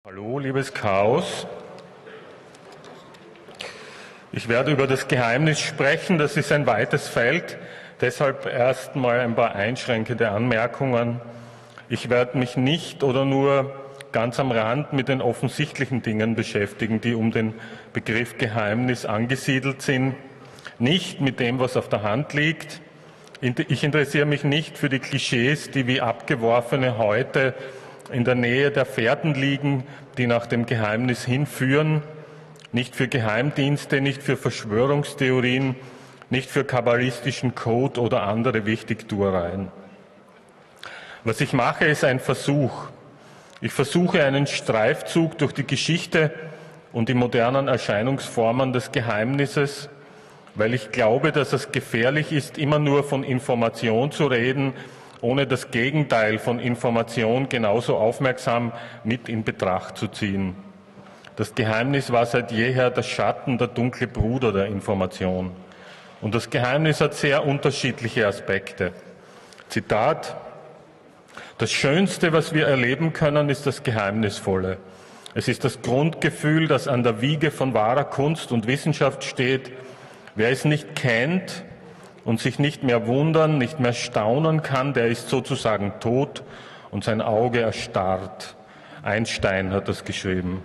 Hallo, liebes Chaos. Ich werde über das Geheimnis sprechen. Das ist ein weites Feld. Deshalb erst mal ein paar einschränkende Anmerkungen. Ich werde mich nicht oder nur ganz am Rand mit den offensichtlichen Dingen beschäftigen, die um den Begriff Geheimnis angesiedelt sind. Nicht mit dem, was auf der Hand liegt. Ich interessiere mich nicht für die Klischees, die wie abgeworfene Häute in der Nähe der Fährten liegen, die nach dem Geheimnis hinführen, nicht für Geheimdienste, nicht für Verschwörungstheorien, nicht für kabbalistischen Code oder andere Wichtigtuereien. Was ich mache, ist ein Versuch. Ich versuche einen Streifzug durch die Geschichte und die modernen Erscheinungsformen des Geheimnisses, weil ich glaube, dass es gefährlich ist, immer nur von Information zu reden, ohne das Gegenteil von Information genauso aufmerksam mit in Betracht zu ziehen. Das Geheimnis war seit jeher der Schatten, der dunkle Bruder der Information. Und das Geheimnis hat sehr unterschiedliche Aspekte. Zitat: Das Schönste, was wir erleben können, ist das Geheimnisvolle. Es ist das Grundgefühl, das an der Wiege von wahrer Kunst und Wissenschaft steht. Wer es nicht kennt und sich nicht mehr wundern, nicht mehr staunen kann, der ist sozusagen tot und sein Auge erstarrt. Einstein hat das geschrieben.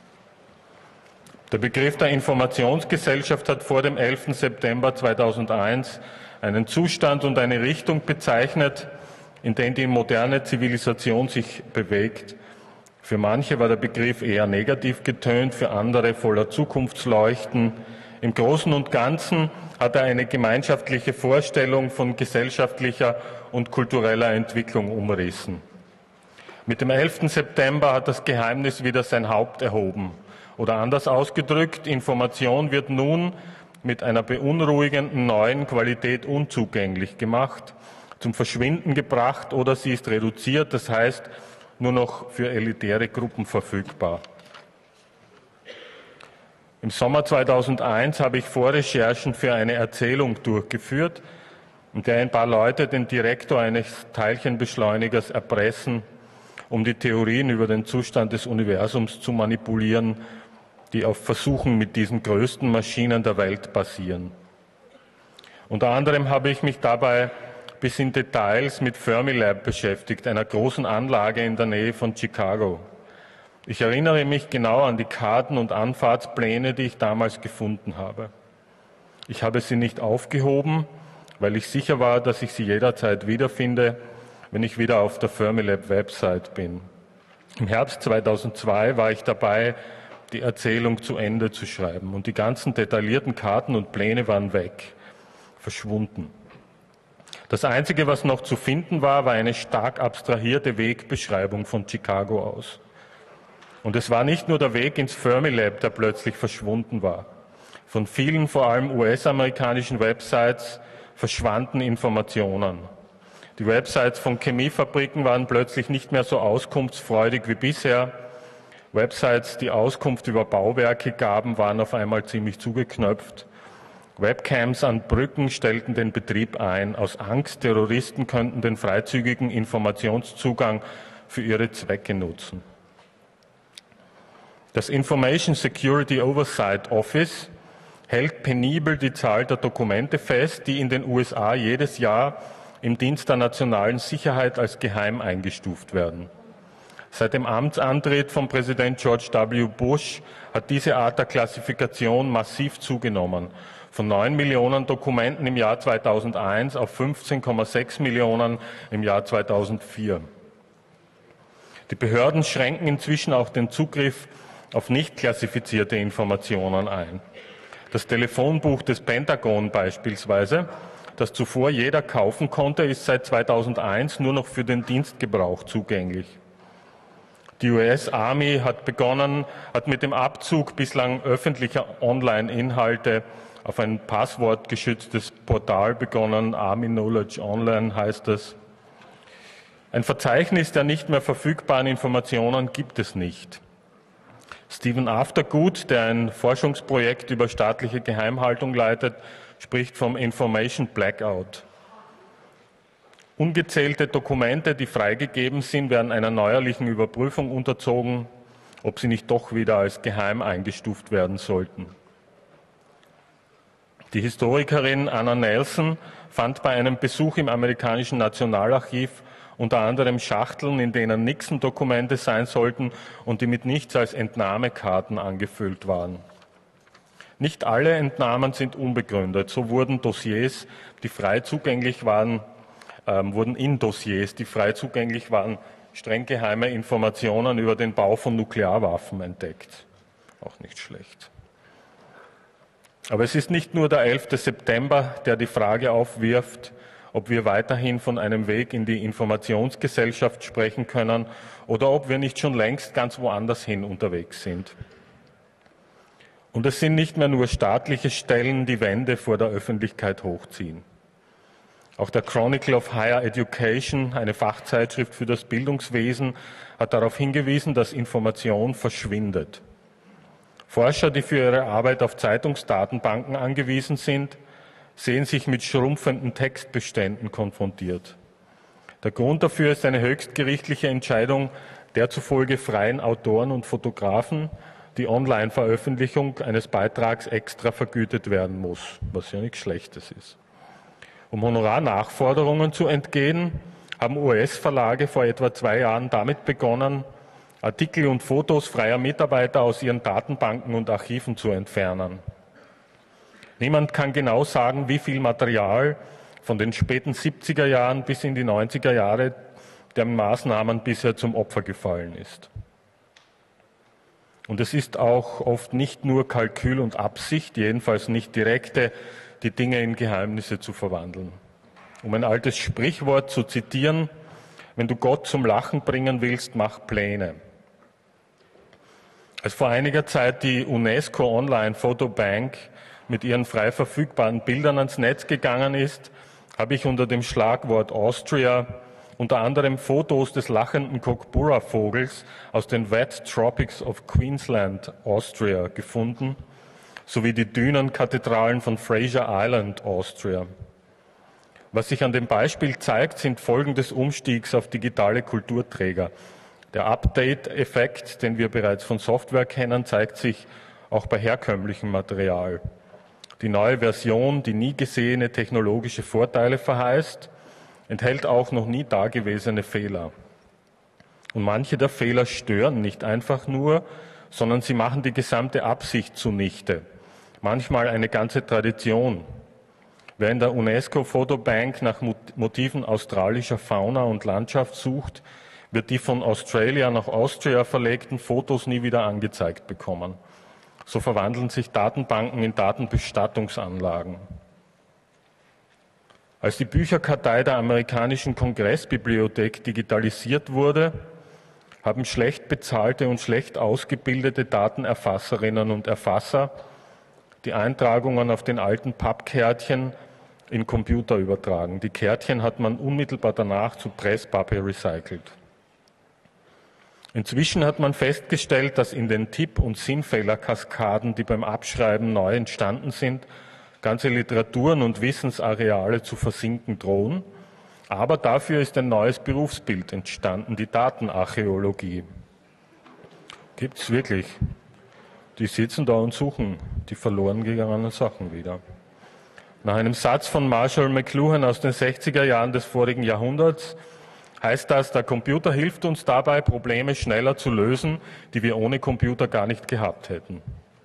Der Begriff der Informationsgesellschaft hat vor dem 11. September 2001 einen Zustand und eine Richtung bezeichnet, in denen die moderne Zivilisation sich bewegt. Für manche war der Begriff eher negativ getönt, für andere voller Zukunftsleuchten. Im Großen und Ganzen hat er eine gemeinschaftliche Vorstellung von gesellschaftlicher und kultureller Entwicklung umrissen. Mit dem 11. September hat das Geheimnis wieder sein Haupt erhoben. Oder anders ausgedrückt, Information wird nun mit einer beunruhigenden neuen Qualität unzugänglich gemacht, zum Verschwinden gebracht oder sie ist reduziert, das heißt nur noch für elitäre Gruppen verfügbar. Im Sommer 2001 habe ich Vorrecherchen für eine Erzählung durchgeführt, in der ein paar Leute den Direktor eines Teilchenbeschleunigers erpressen, um die Theorien über den Zustand des Universums zu manipulieren, die auf Versuchen mit diesen größten Maschinen der Welt basieren. Unter anderem habe ich mich dabei bis in Details mit Fermilab beschäftigt, einer großen Anlage in der Nähe von Chicago. Ich erinnere mich genau an die Karten und Anfahrtspläne, die ich damals gefunden habe. Ich habe sie nicht aufgehoben, weil ich sicher war, dass ich sie jederzeit wiederfinde, wenn ich wieder auf der Fermilab-Website bin. Im Herbst 2002 war ich dabei, die Erzählung zu Ende zu schreiben. Und die ganzen detaillierten Karten und Pläne waren weg, verschwunden. Das Einzige, was noch zu finden war, war eine stark abstrahierte Wegbeschreibung von Chicago aus. Und es war nicht nur der Weg ins Fermilab, der plötzlich verschwunden war. Von vielen, vor allem US-amerikanischen Websites verschwanden Informationen. Die Websites von Chemiefabriken waren plötzlich nicht mehr so auskunftsfreudig wie bisher. Websites, die Auskunft über Bauwerke gaben, waren auf einmal ziemlich zugeknöpft. Webcams an Brücken stellten den Betrieb ein. Aus Angst, Terroristen könnten den freizügigen Informationszugang für ihre Zwecke nutzen. Das Information Security Oversight Office hält penibel die Zahl der Dokumente fest, die in den USA jedes Jahr im Dienst der nationalen Sicherheit als geheim eingestuft werden. Seit dem Amtsantritt von Präsident George W. Bush hat diese Art der Klassifikation massiv zugenommen. Von 9 Millionen Dokumenten im Jahr 2001 auf 15,6 Millionen im Jahr 2004. Die Behörden schränken inzwischen auch den Zugriff auf nicht klassifizierte Informationen ein. Das Telefonbuch des Pentagon beispielsweise, das zuvor jeder kaufen konnte, ist seit 2001 nur noch für den Dienstgebrauch zugänglich. Die US Army hat mit dem Abzug bislang öffentlicher Online-Inhalte auf ein passwortgeschütztes Portal begonnen. Army Knowledge Online heißt es. Ein Verzeichnis der nicht mehr verfügbaren Informationen gibt es nicht. Stephen Aftergood, der ein Forschungsprojekt über staatliche Geheimhaltung leitet, spricht vom Information Blackout. Ungezählte Dokumente, die freigegeben sind, werden einer neuerlichen Überprüfung unterzogen. ob sie nicht doch wieder als geheim eingestuft werden sollten. Die Historikerin Anna Nelson fand bei einem Besuch im amerikanischen Nationalarchiv unter anderem Schachteln, in denen Nixon-Dokumente sein sollten und die mit nichts als Entnahmekarten angefüllt waren. Nicht alle Entnahmen sind unbegründet. So wurden Dossiers, die frei zugänglich waren, streng geheime Informationen über den Bau von Nuklearwaffen entdeckt. Auch nicht schlecht. Aber es ist nicht nur der 11. September, der die Frage aufwirft, ob wir weiterhin von einem Weg in die Informationsgesellschaft sprechen können oder ob wir nicht schon längst ganz woanders hin unterwegs sind. Und es sind nicht mehr nur staatliche Stellen, die Wände vor der Öffentlichkeit hochziehen. Auch der Chronicle of Higher Education, eine Fachzeitschrift für das Bildungswesen, hat darauf hingewiesen, dass Information verschwindet. Forscher, die für ihre Arbeit auf Zeitungsdatenbanken angewiesen sind, sehen sich mit schrumpfenden Textbeständen konfrontiert. Der Grund dafür ist eine höchstgerichtliche Entscheidung der zufolge freien Autoren und Fotografen, die Online-Veröffentlichung eines Beitrags extra vergütet werden muss, was ja nichts Schlechtes ist. Um Honorarnachforderungen zu entgehen, haben US-Verlage vor etwa 2 Jahren damit begonnen, Artikel und Fotos freier Mitarbeiter aus ihren Datenbanken und Archiven zu entfernen. Niemand kann genau sagen, wie viel Material von den späten 70er Jahren bis in die 90er Jahre der Maßnahmen bisher zum Opfer gefallen ist. Und es ist auch oft nicht nur Kalkül und Absicht, jedenfalls nicht direkte, die Dinge in Geheimnisse zu verwandeln. Um ein altes Sprichwort zu zitieren: Wenn du Gott zum Lachen bringen willst, mach Pläne. Als vor einiger Zeit die UNESCO Online Photobank mit ihren frei verfügbaren Bildern ans Netz gegangen ist, habe ich unter dem Schlagwort Austria unter anderem Fotos des lachenden Cockburra-Vogels aus den Wet Tropics of Queensland, Austria, gefunden, sowie die Dünenkathedralen von Fraser Island, Austria. Was sich an dem Beispiel zeigt, sind Folgen des Umstiegs auf digitale Kulturträger. Der Update-Effekt, den wir bereits von Software kennen, zeigt sich auch bei herkömmlichem Material. Die neue Version, die nie gesehene technologische Vorteile verheißt, enthält auch noch nie dagewesene Fehler. Und manche der Fehler stören nicht einfach nur, sondern sie machen die gesamte Absicht zunichte. Manchmal eine ganze Tradition. Wer in der UNESCO-Fotobank nach Motiven australischer Fauna und Landschaft sucht, wird die von Australia nach Austria verlegten Fotos nie wieder angezeigt bekommen. So verwandeln sich Datenbanken in Datenbestattungsanlagen. Als die Bücherkartei der amerikanischen Kongressbibliothek digitalisiert wurde, haben schlecht bezahlte und schlecht ausgebildete Datenerfasserinnen und Erfasser die Eintragungen auf den alten Pappkärtchen in Computer übertragen. Die Kärtchen hat man unmittelbar danach zu Presspappe recycelt. Inzwischen hat man festgestellt, dass in den Tipp- und Sinnfehlerkaskaden, die beim Abschreiben neu entstanden sind, ganze Literaturen und Wissensareale zu versinken drohen. Aber dafür ist ein neues Berufsbild entstanden, die Datenarchäologie. Gibt's wirklich. Die sitzen da und suchen die verloren gegangenen Sachen wieder. Nach einem Satz von Marshall McLuhan aus den 60er Jahren des vorigen Jahrhunderts heißt das, der Computer hilft uns dabei, Probleme schneller zu lösen, die wir ohne Computer gar nicht gehabt hätten.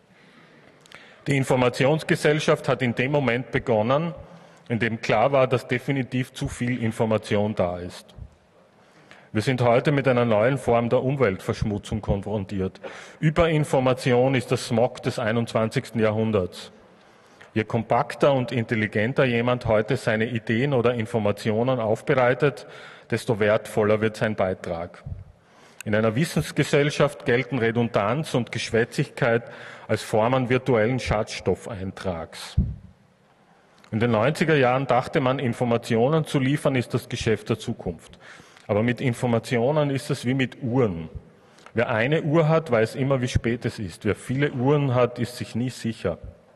Die Informationsgesellschaft hat in dem Moment begonnen, in dem klar war, dass definitiv zu viel Information da ist. Wir sind heute mit einer neuen Form der Umweltverschmutzung konfrontiert. Überinformation ist der Smog des 21. Jahrhunderts. Je kompakter und intelligenter jemand heute seine Ideen oder Informationen aufbereitet, desto wertvoller wird sein Beitrag. In einer Wissensgesellschaft gelten Redundanz und Geschwätzigkeit als Formen virtuellen Schadstoffeintrags. In den 90er Jahren dachte man, Informationen zu liefern ist das Geschäft der Zukunft. Aber mit Informationen ist es wie mit Uhren. Wer eine Uhr hat, weiß immer, wie spät es ist. Wer viele Uhren hat, ist sich nie sicher.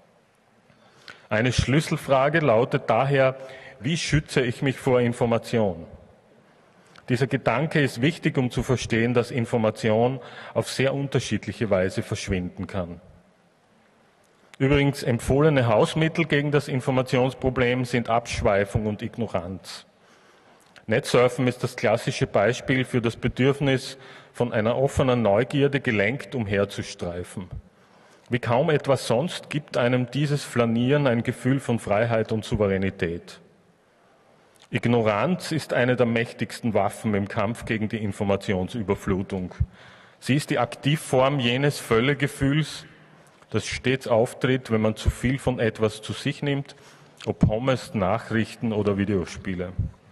Eine Schlüsselfrage lautet daher: Wie schütze ich mich vor Information? Dieser Gedanke ist wichtig, um zu verstehen, dass Information auf sehr unterschiedliche Weise verschwinden kann. Übrigens, empfohlene Hausmittel gegen das Informationsproblem sind Abschweifung und Ignoranz. Netsurfen ist das klassische Beispiel für das Bedürfnis, von einer offenen Neugierde gelenkt umherzustreifen. Wie kaum etwas sonst gibt einem dieses Flanieren ein Gefühl von Freiheit und Souveränität. Ignoranz ist eine der mächtigsten Waffen im Kampf gegen die Informationsüberflutung. Sie ist die Aktivform jenes Völlegefühls, das stets auftritt, wenn man zu viel von etwas zu sich nimmt, ob Pommes, Nachrichten oder Videospiele.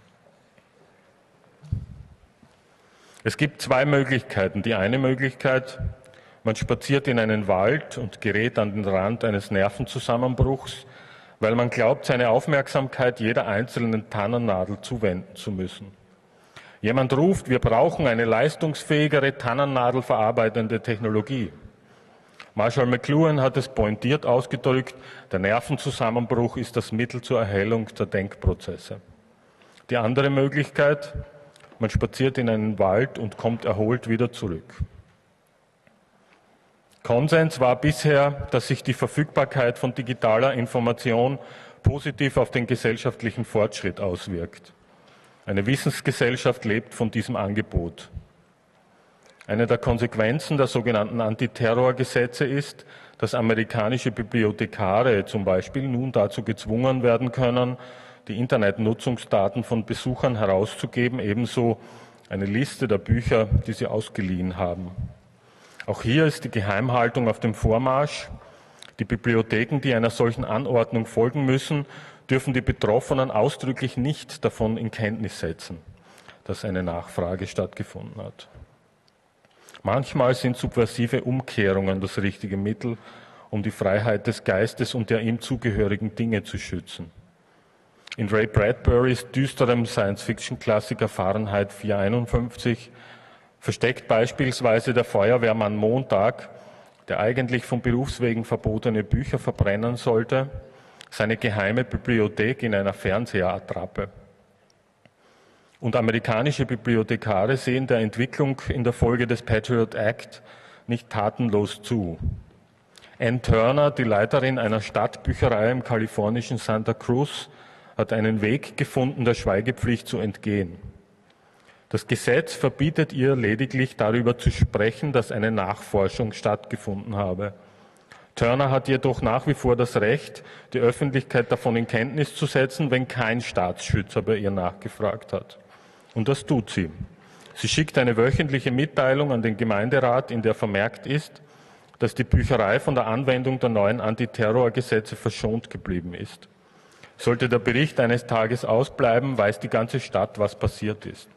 Es gibt zwei Möglichkeiten. Die eine Möglichkeit: Man spaziert in einen Wald und gerät an den Rand eines Nervenzusammenbruchs, weil man glaubt, seine Aufmerksamkeit jeder einzelnen Tannennadel zuwenden zu müssen. Jemand ruft, wir brauchen eine leistungsfähigere tannennadelverarbeitende Technologie. Marshall McLuhan hat es pointiert ausgedrückt, der Nervenzusammenbruch ist das Mittel zur Erhellung der Denkprozesse. Die andere Möglichkeit: Man spaziert in einen Wald und kommt erholt wieder zurück. Konsens war bisher, dass sich die Verfügbarkeit von digitaler Information positiv auf den gesellschaftlichen Fortschritt auswirkt. Eine Wissensgesellschaft lebt von diesem Angebot. Eine der Konsequenzen der sogenannten Antiterrorgesetze ist, dass amerikanische Bibliothekare zum Beispiel nun dazu gezwungen werden können, die Internetnutzungsdaten von Besuchern herauszugeben, ebenso eine Liste der Bücher, die sie ausgeliehen haben. Auch hier ist die Geheimhaltung auf dem Vormarsch. Die Bibliotheken, die einer solchen Anordnung folgen müssen, dürfen die Betroffenen ausdrücklich nicht davon in Kenntnis setzen, dass eine Nachfrage stattgefunden hat. Manchmal sind subversive Umkehrungen das richtige Mittel, um die Freiheit des Geistes und der ihm zugehörigen Dinge zu schützen. In Ray Bradburys düsterem Science-Fiction-Klassiker Fahrenheit 451 versteckt beispielsweise der Feuerwehrmann Montag, der eigentlich von Berufswegen verbotene Bücher verbrennen sollte, seine geheime Bibliothek in einer Fernseherattrappe. Und amerikanische Bibliothekare sehen der Entwicklung in der Folge des Patriot Act nicht tatenlos zu. Ann Turner, die Leiterin einer Stadtbücherei im kalifornischen Santa Cruz, hat einen Weg gefunden, der Schweigepflicht zu entgehen. Das Gesetz verbietet ihr lediglich darüber zu sprechen, dass eine Nachforschung stattgefunden habe. Turner hat jedoch nach wie vor das Recht, die Öffentlichkeit davon in Kenntnis zu setzen, wenn kein Staatsschützer bei ihr nachgefragt hat. Und das tut sie. Sie schickt eine wöchentliche Mitteilung an den Gemeinderat, in der vermerkt ist, dass die Bücherei von der Anwendung der neuen Antiterrorgesetze verschont geblieben ist. Sollte der Bericht eines Tages ausbleiben, weiß die ganze Stadt, was passiert ist.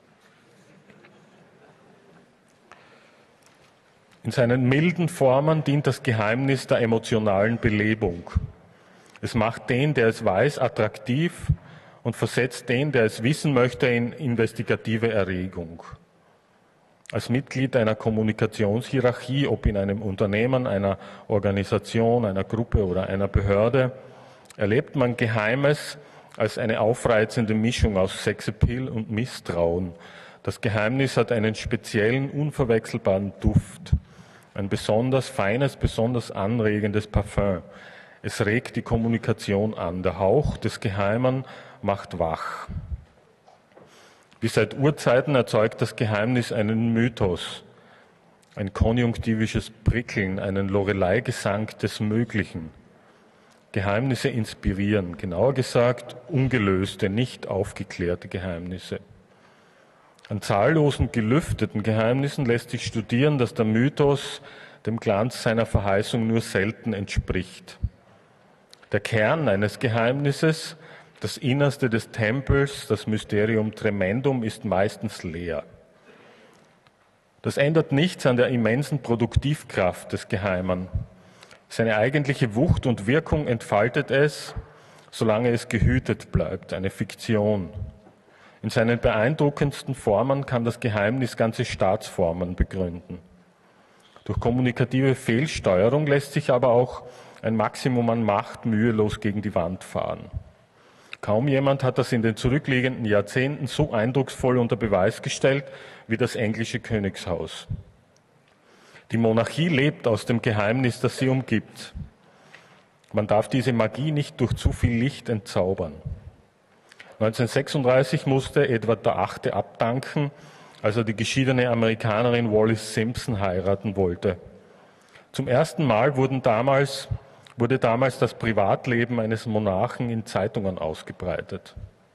In seinen milden Formen dient das Geheimnis der emotionalen Belebung. Es macht den, der es weiß, attraktiv und versetzt den, der es wissen möchte, in investigative Erregung. Als Mitglied einer Kommunikationshierarchie, ob in einem Unternehmen, einer Organisation, einer Gruppe oder einer Behörde, erlebt man Geheimes als eine aufreizende Mischung aus Sexappeal und Misstrauen. Das Geheimnis hat einen speziellen, unverwechselbaren Duft. Ein besonders feines, besonders anregendes Parfum. Es regt die Kommunikation an. Der Hauch des Geheimen macht wach. Wie seit Urzeiten erzeugt das Geheimnis einen Mythos, ein konjunktivisches Prickeln, einen Lorelei-Gesang des Möglichen. Geheimnisse inspirieren, genauer gesagt ungelöste, nicht aufgeklärte Geheimnisse. An zahllosen gelüfteten Geheimnissen lässt sich studieren, dass der Mythos dem Glanz seiner Verheißung nur selten entspricht. Der Kern eines Geheimnisses, das Innerste des Tempels, das Mysterium Tremendum, ist meistens leer. Das ändert nichts an der immensen Produktivkraft des Geheimen. Seine eigentliche Wucht und Wirkung entfaltet es, solange es gehütet bleibt, eine Fiktion. In seinen beeindruckendsten Formen kann das Geheimnis ganze Staatsformen begründen. Durch kommunikative Fehlsteuerung lässt sich aber auch ein Maximum an Macht mühelos gegen die Wand fahren. Kaum jemand hat das in den zurückliegenden Jahrzehnten so eindrucksvoll unter Beweis gestellt wie das englische Königshaus. Die Monarchie lebt aus dem Geheimnis, das sie umgibt. Man darf diese Magie nicht durch zu viel Licht entzaubern. 1936 musste Edward VIII. Abdanken, als er die geschiedene Amerikanerin Wallis Simpson heiraten wollte. Zum ersten Mal wurde damals das Privatleben eines Monarchen in Zeitungen ausgebreitet.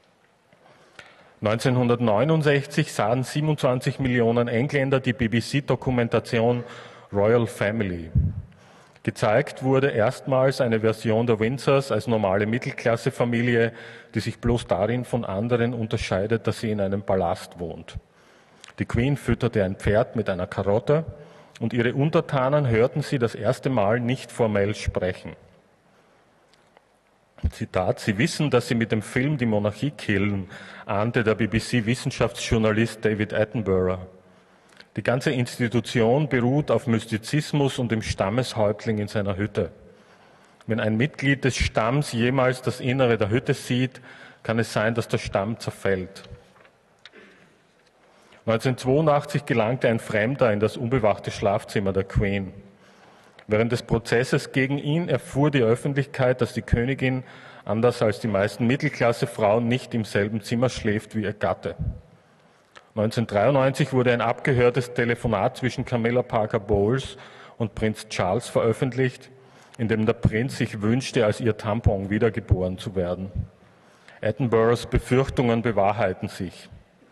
1969 sahen 27 Millionen Engländer die BBC-Dokumentation Royal Family. Gezeigt wurde erstmals eine Version der Windsors als normale Mittelklassefamilie, die sich bloß darin von anderen unterscheidet, dass sie in einem Palast wohnt. Die Queen fütterte ein Pferd mit einer Karotte und ihre Untertanen hörten sie das erste Mal nicht formell sprechen. Zitat: Sie wissen, dass Sie mit dem Film die Monarchie killen, ahnte der BBC-Wissenschaftsjournalist David Attenborough. Die ganze Institution beruht auf Mystizismus und dem Stammeshäuptling in seiner Hütte. Wenn ein Mitglied des Stamms jemals das Innere der Hütte sieht, kann es sein, dass der Stamm zerfällt. 1982 gelangte ein Fremder in das unbewachte Schlafzimmer der Queen. Während des Prozesses gegen ihn erfuhr die Öffentlichkeit, dass die Königin, anders als die meisten Mittelklassefrauen, nicht im selben Zimmer schläft wie ihr Gatte. 1993 wurde ein abgehörtes Telefonat zwischen Camilla Parker Bowles und Prinz Charles veröffentlicht, in dem der Prinz sich wünschte, als ihr Tampon wiedergeboren zu werden. Attenboroughs Befürchtungen bewahrheiten sich.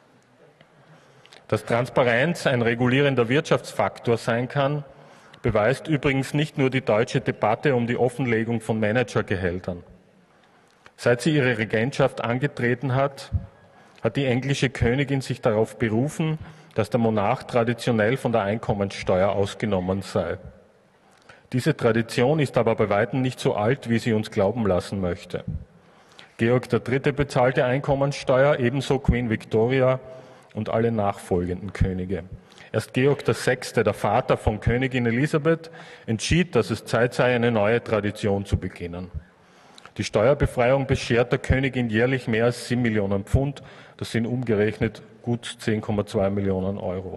Dass Transparenz ein regulierender Wirtschaftsfaktor sein kann, beweist übrigens nicht nur die deutsche Debatte um die Offenlegung von Managergehältern. Seit sie ihre Regentschaft angetreten hat, hat die englische Königin sich darauf berufen, dass der Monarch traditionell von der Einkommensteuer ausgenommen sei. Diese Tradition ist aber bei weitem nicht so alt, wie sie uns glauben lassen möchte. Georg III. Bezahlte Einkommensteuer, ebenso Queen Victoria und alle nachfolgenden Könige. Erst Georg VI., der Vater von Königin Elisabeth, entschied, dass es Zeit sei, eine neue Tradition zu beginnen. Die Steuerbefreiung beschert der Königin jährlich mehr als 7 Millionen Pfund, das sind umgerechnet gut 10,2 Millionen Euro.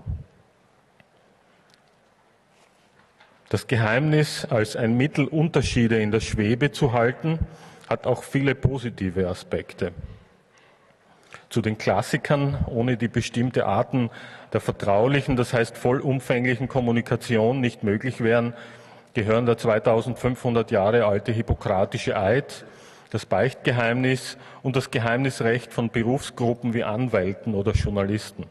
Das Geheimnis, als ein Mittel, Unterschiede in der Schwebe zu halten, hat auch viele positive Aspekte. Zu den Klassikern, ohne die bestimmte Arten der vertraulichen, das heißt vollumfänglichen Kommunikation nicht möglich wären, gehören der 2500 Jahre alte Hippokratische Eid, das Beichtgeheimnis und das Geheimnisrecht von Berufsgruppen wie Anwälten oder Journalisten.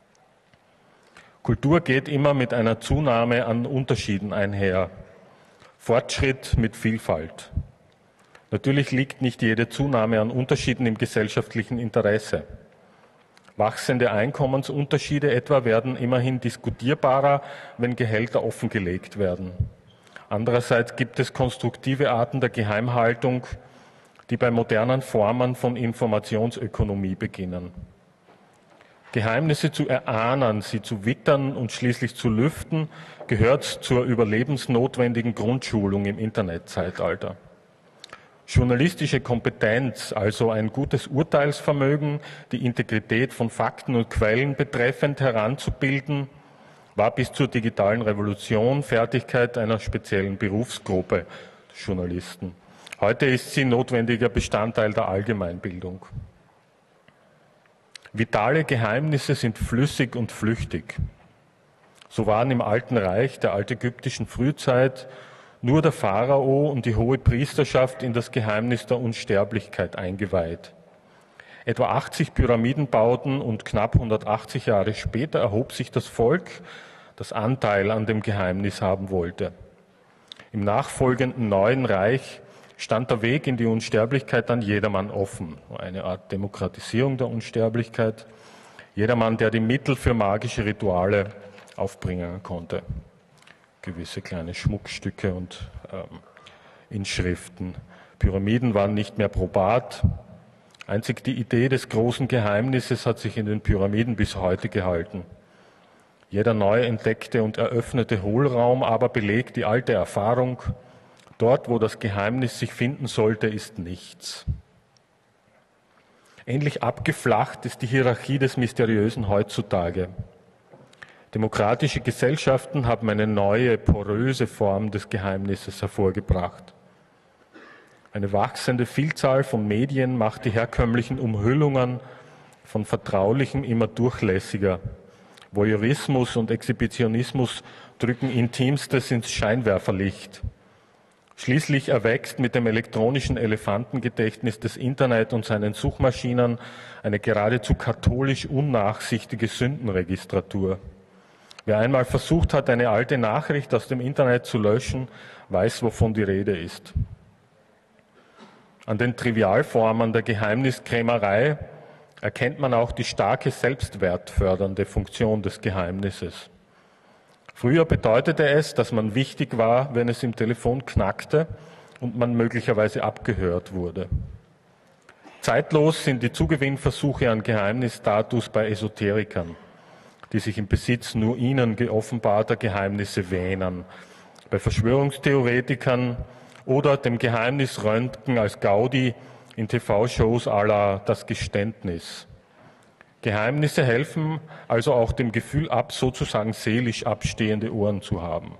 Kultur geht immer mit einer Zunahme an Unterschieden einher. Fortschritt mit Vielfalt. Natürlich liegt nicht jede Zunahme an Unterschieden im gesellschaftlichen Interesse. Wachsende Einkommensunterschiede etwa werden immerhin diskutierbarer, wenn Gehälter offengelegt werden. Andererseits gibt es konstruktive Arten der Geheimhaltung, die bei modernen Formen von Informationsökonomie beginnen. Geheimnisse zu erahnen, sie zu wittern und schließlich zu lüften, gehört zur überlebensnotwendigen Grundschulung im Internetzeitalter. Journalistische Kompetenz, also ein gutes Urteilsvermögen, die Integrität von Fakten und Quellen betreffend heranzubilden, war bis zur digitalen Revolution Fertigkeit einer speziellen Berufsgruppe Journalisten. Heute ist sie notwendiger Bestandteil der Allgemeinbildung. Vitale Geheimnisse sind flüssig und flüchtig. So waren im Alten Reich der altägyptischen Frühzeit nur der Pharao und die hohe Priesterschaft in das Geheimnis der Unsterblichkeit eingeweiht. Etwa 80 Pyramidenbauten und knapp 180 Jahre später erhob sich das Volk, das Anteil an dem Geheimnis haben wollte. Im nachfolgenden Neuen Reich stand der Weg in die Unsterblichkeit dann jedermann offen. Eine Art Demokratisierung der Unsterblichkeit. Jedermann, der die Mittel für magische Rituale aufbringen konnte. Gewisse kleine Schmuckstücke und Inschriften. Pyramiden waren nicht mehr probat. Einzig die Idee des großen Geheimnisses hat sich in den Pyramiden bis heute gehalten. Jeder neu entdeckte und eröffnete Hohlraum aber belegt die alte Erfahrung: Dort, wo das Geheimnis sich finden sollte, ist nichts. Ähnlich abgeflacht ist die Hierarchie des Mysteriösen heutzutage. Demokratische Gesellschaften haben eine neue, poröse Form des Geheimnisses hervorgebracht. Eine wachsende Vielzahl von Medien macht die herkömmlichen Umhüllungen von Vertraulichem immer durchlässiger. Voyeurismus und Exhibitionismus drücken Intimstes ins Scheinwerferlicht. Schließlich erwächst mit dem elektronischen Elefantengedächtnis des Internet und seinen Suchmaschinen eine geradezu katholisch unnachsichtige Sündenregistratur. Wer einmal versucht hat, eine alte Nachricht aus dem Internet zu löschen, weiß, wovon die Rede ist. An den Trivialformen der Geheimniskrämerei erkennt man auch die starke selbstwertfördernde Funktion des Geheimnisses. Früher bedeutete es, dass man wichtig war, wenn es im Telefon knackte und man möglicherweise abgehört wurde. Zeitlos sind die Zugewinnversuche an Geheimnisstatus bei Esoterikern, die sich im Besitz nur ihnen geoffenbarter Geheimnisse wähnen, bei Verschwörungstheoretikern oder dem Geheimnisröntgen als Gaudi in TV-Shows à la Das Geständnis. Geheimnisse helfen also auch dem Gefühl ab, sozusagen seelisch abstehende Ohren zu haben.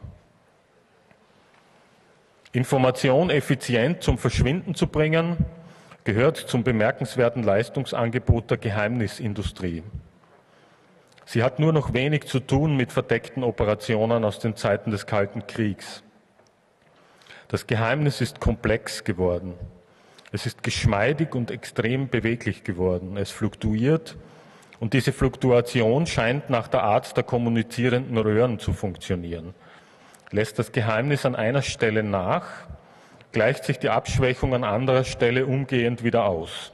Information effizient zum Verschwinden zu bringen, gehört zum bemerkenswerten Leistungsangebot der Geheimnisindustrie. Sie hat nur noch wenig zu tun mit verdeckten Operationen aus den Zeiten des Kalten Kriegs. Das Geheimnis ist komplex geworden. Es ist geschmeidig und extrem beweglich geworden. Es fluktuiert und diese Fluktuation scheint nach der Art der kommunizierenden Röhren zu funktionieren. Lässt das Geheimnis an einer Stelle nach, gleicht sich die Abschwächung an anderer Stelle umgehend wieder aus.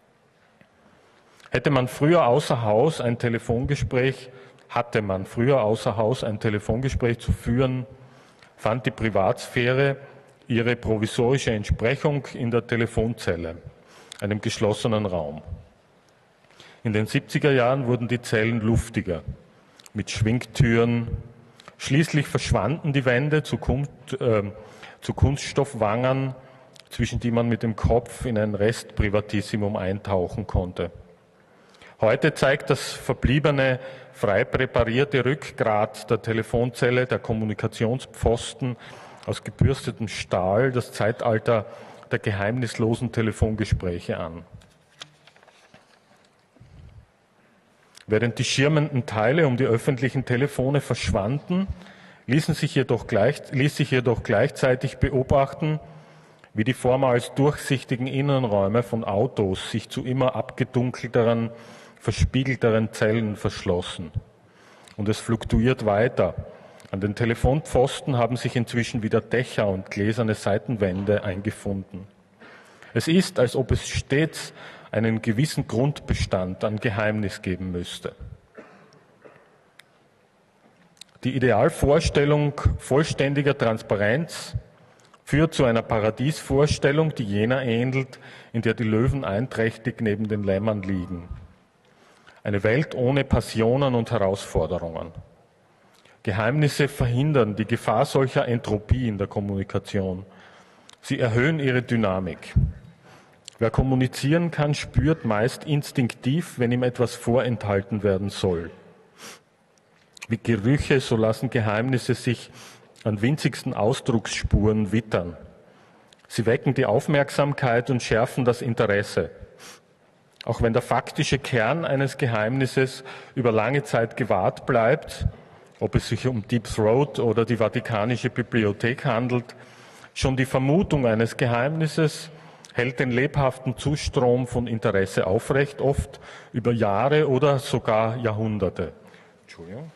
Hatte man früher außer Haus ein Telefongespräch zu führen, fand die Privatsphäre ihre provisorische Entsprechung in der Telefonzelle, einem geschlossenen Raum. In den 70er Jahren wurden die Zellen luftiger, mit Schwingtüren. Schließlich verschwanden die Wände zu Kunststoffwangern, zwischen die man mit dem Kopf in ein Restprivatissimum eintauchen konnte. Heute zeigt das verbliebene, frei präparierte Rückgrat der Telefonzelle, der Kommunikationspfosten aus gebürstetem Stahl, das Zeitalter der geheimnislosen Telefongespräche an. Während die schirmenden Teile um die öffentlichen Telefone verschwanden, ließ sich jedoch gleichzeitig beobachten, wie die vormals durchsichtigen Innenräume von Autos sich zu immer abgedunkelteren, verspiegelteren Zellen verschlossen. Und es fluktuiert weiter. An den Telefonpfosten haben sich inzwischen wieder Dächer und gläserne Seitenwände eingefunden. Es ist, als ob es stets einen gewissen Grundbestand an Geheimnis geben müsste. Die Idealvorstellung vollständiger Transparenz führt zu einer Paradiesvorstellung, die jener ähnelt, in der die Löwen einträchtig neben den Lämmern liegen. Eine Welt ohne Passionen und Herausforderungen. Geheimnisse verhindern die Gefahr solcher Entropie in der Kommunikation. Sie erhöhen ihre Dynamik. Wer kommunizieren kann, spürt meist instinktiv, wenn ihm etwas vorenthalten werden soll. Wie Gerüche, so lassen Geheimnisse sich an winzigsten Ausdrucksspuren wittern. Sie wecken die Aufmerksamkeit und schärfen das Interesse. Auch wenn der faktische Kern eines Geheimnisses über lange Zeit gewahrt bleibt, ob es sich um Deep Throat oder die Vatikanische Bibliothek handelt, schon die Vermutung eines Geheimnisses hält den lebhaften Zustrom von Interesse aufrecht, oft über Jahre oder sogar Jahrhunderte. Entschuldigung.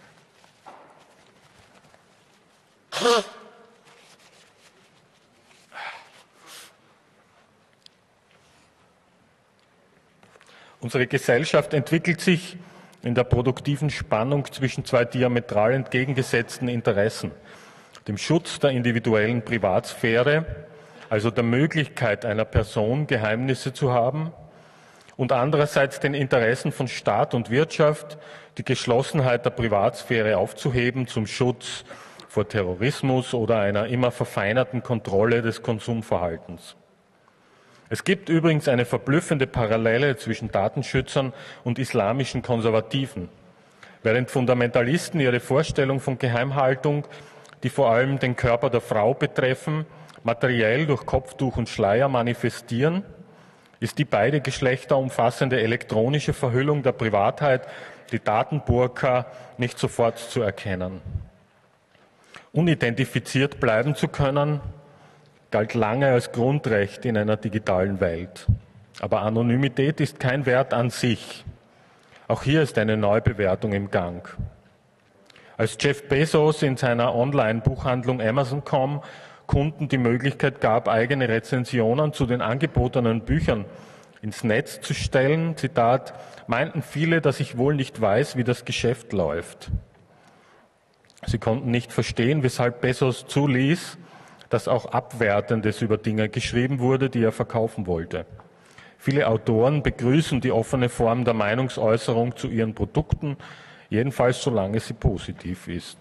Unsere Gesellschaft entwickelt sich in der produktiven Spannung zwischen zwei diametral entgegengesetzten Interessen, dem Schutz der individuellen Privatsphäre, also der Möglichkeit einer Person, Geheimnisse zu haben, und andererseits den Interessen von Staat und Wirtschaft, die Geschlossenheit der Privatsphäre aufzuheben zum Schutz vor Terrorismus oder einer immer verfeinerten Kontrolle des Konsumverhaltens. Es gibt übrigens eine verblüffende Parallele zwischen Datenschützern und islamischen Konservativen. Während Fundamentalisten ihre Vorstellung von Geheimhaltung, die vor allem den Körper der Frau betreffen, materiell durch Kopftuch und Schleier manifestieren, ist die beide Geschlechter umfassende elektronische Verhüllung der Privatheit, die Datenburka, nicht sofort zu erkennen. Unidentifiziert bleiben zu können, galt lange als Grundrecht in einer digitalen Welt. Aber Anonymität ist kein Wert an sich. Auch hier ist eine Neubewertung im Gang. Als Jeff Bezos in seiner Online-Buchhandlung Amazon.com Kunden die Möglichkeit gab, eigene Rezensionen zu den angebotenen Büchern ins Netz zu stellen, Zitat, meinten viele, dass ich wohl nicht weiß, wie das Geschäft läuft. Sie konnten nicht verstehen, weshalb Bezos zuließ, dass auch Abwertendes über Dinge geschrieben wurde, die er verkaufen wollte. Viele Autoren begrüßen die offene Form der Meinungsäußerung zu ihren Produkten, jedenfalls solange sie positiv ist.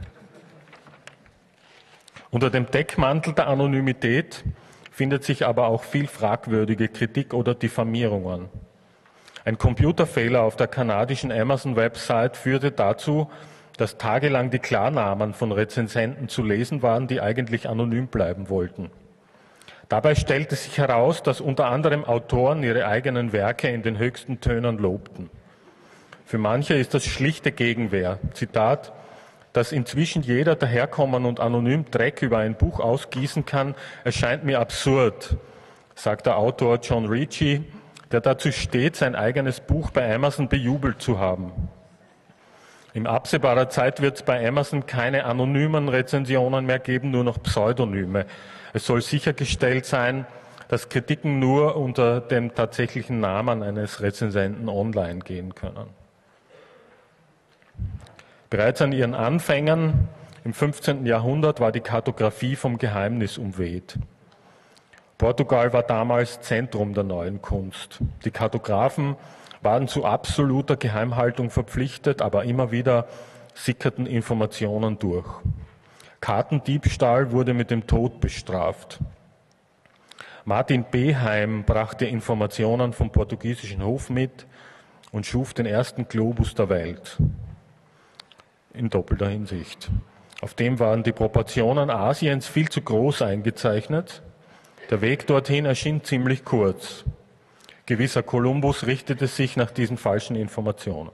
Unter dem Deckmantel der Anonymität findet sich aber auch viel fragwürdige Kritik oder Diffamierungen. Ein Computerfehler auf der kanadischen Amazon-Website führte dazu, dass tagelang die Klarnamen von Rezensenten zu lesen waren, die eigentlich anonym bleiben wollten. Dabei stellte sich heraus, dass unter anderem Autoren ihre eigenen Werke in den höchsten Tönen lobten. Für manche ist das schlichte Gegenwehr. Zitat, dass inzwischen jeder daherkommen und anonym Dreck über ein Buch ausgießen kann, erscheint mir absurd, sagt der Autor John Ricci, der dazu steht, sein eigenes Buch bei Amazon bejubelt zu haben. In absehbarer Zeit wird es bei Amazon keine anonymen Rezensionen mehr geben, nur noch Pseudonyme. Es soll sichergestellt sein, dass Kritiken nur unter dem tatsächlichen Namen eines Rezensenten online gehen können. Bereits an ihren Anfängen im 15. Jahrhundert war die Kartografie vom Geheimnis umweht. Portugal war damals Zentrum der neuen Kunst. Die Kartografen waren zu absoluter Geheimhaltung verpflichtet, aber immer wieder sickerten Informationen durch. Kartendiebstahl wurde mit dem Tod bestraft. Martin Beheim brachte Informationen vom portugiesischen Hof mit und schuf den ersten Globus der Welt. In doppelter Hinsicht. Auf dem waren die Proportionen Asiens viel zu groß eingezeichnet. Der Weg dorthin erschien ziemlich kurz. Gewisser Kolumbus richtete sich nach diesen falschen Informationen.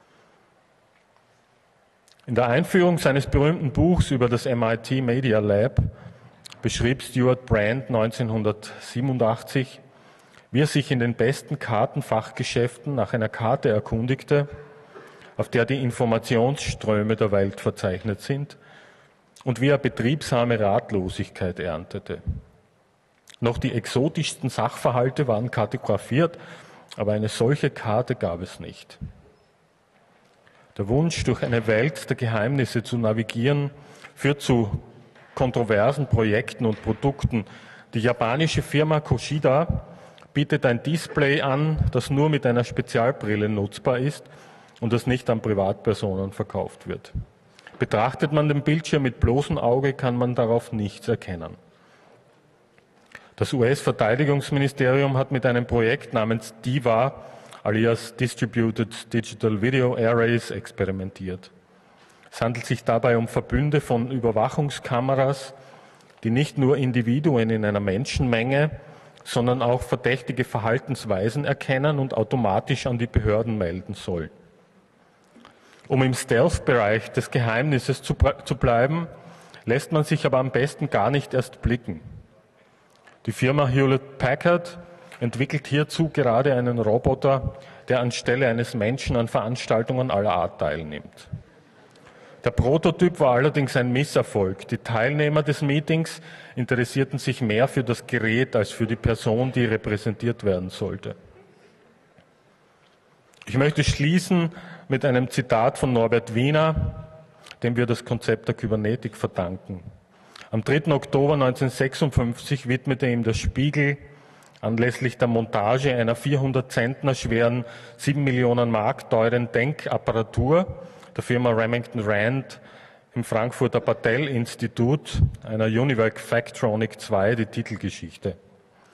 In der Einführung seines berühmten Buchs über das MIT Media Lab beschrieb Stuart Brand 1987, wie er sich in den besten Kartenfachgeschäften nach einer Karte erkundigte, auf der die Informationsströme der Welt verzeichnet sind, und wie er betriebsame Ratlosigkeit erntete. Noch die exotischsten Sachverhalte waren kartografiert, aber eine solche Karte gab es nicht. Der Wunsch, durch eine Welt der Geheimnisse zu navigieren, führt zu kontroversen Projekten und Produkten. Die japanische Firma Koshida bietet ein Display an, das nur mit einer Spezialbrille nutzbar ist und das nicht an Privatpersonen verkauft wird. Betrachtet man den Bildschirm mit bloßem Auge, kann man darauf nichts erkennen. Das US-Verteidigungsministerium hat mit einem Projekt namens DIVA, alias Distributed Digital Video Arrays, experimentiert. Es handelt sich dabei um Verbünde von Überwachungskameras, die nicht nur Individuen in einer Menschenmenge, sondern auch verdächtige Verhaltensweisen erkennen und automatisch an die Behörden melden sollen. Um im Stealth-Bereich des Geheimnisses zu bleiben, lässt man sich aber am besten gar nicht erst blicken. Die Firma Hewlett-Packard entwickelt hierzu gerade einen Roboter, der anstelle eines Menschen an Veranstaltungen aller Art teilnimmt. Der Prototyp war allerdings ein Misserfolg. Die Teilnehmer des Meetings interessierten sich mehr für das Gerät als für die Person, die repräsentiert werden sollte. Ich möchte schließen mit einem Zitat von Norbert Wiener, dem wir das Konzept der Kybernetik verdanken. Am 3. Oktober 1956 widmete ihm der Spiegel anlässlich der Montage einer 400 Zentner schweren, 7 Millionen Mark teuren Denkapparatur der Firma Remington Rand im Frankfurter Battelle-Institut, einer Univac Factronic 2, die Titelgeschichte.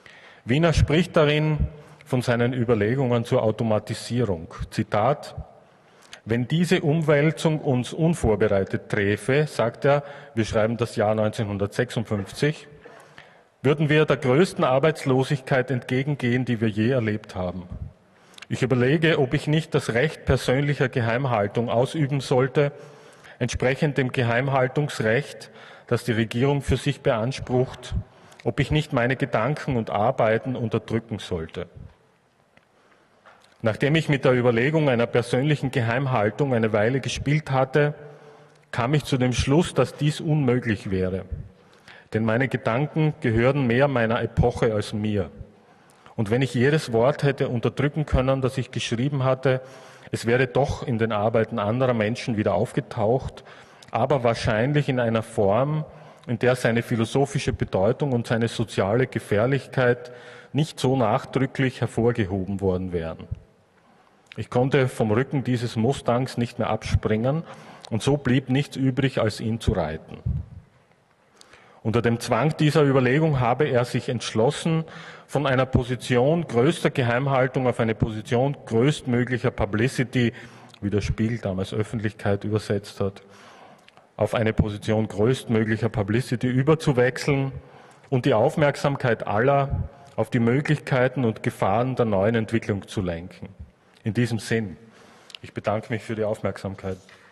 Wiener spricht darin von seinen Überlegungen zur Automatisierung. Zitat: Wenn diese Umwälzung uns unvorbereitet träfe, sagt er, wir schreiben das Jahr 1956, würden wir der größten Arbeitslosigkeit entgegengehen, die wir je erlebt haben. Ich überlege, ob ich nicht das Recht persönlicher Geheimhaltung ausüben sollte, entsprechend dem Geheimhaltungsrecht, das die Regierung für sich beansprucht, ob ich nicht meine Gedanken und Arbeiten unterdrücken sollte. Nachdem ich mit der Überlegung einer persönlichen Geheimhaltung eine Weile gespielt hatte, kam ich zu dem Schluss, dass dies unmöglich wäre. Denn meine Gedanken gehören mehr meiner Epoche als mir. Und wenn ich jedes Wort hätte unterdrücken können, das ich geschrieben hatte, es wäre doch in den Arbeiten anderer Menschen wieder aufgetaucht, aber wahrscheinlich in einer Form, in der seine philosophische Bedeutung und seine soziale Gefährlichkeit nicht so nachdrücklich hervorgehoben worden wären. Ich konnte vom Rücken dieses Mustangs nicht mehr abspringen und so blieb nichts übrig, als ihn zu reiten. Unter dem Zwang dieser Überlegung habe er sich entschlossen, von einer Position größter Geheimhaltung auf eine Position größtmöglicher Publicity, wie der Spiegel damals Öffentlichkeit übersetzt hat, auf eine Position größtmöglicher Publicity überzuwechseln und die Aufmerksamkeit aller auf die Möglichkeiten und Gefahren der neuen Entwicklung zu lenken. In diesem Sinn, ich bedanke mich für die Aufmerksamkeit.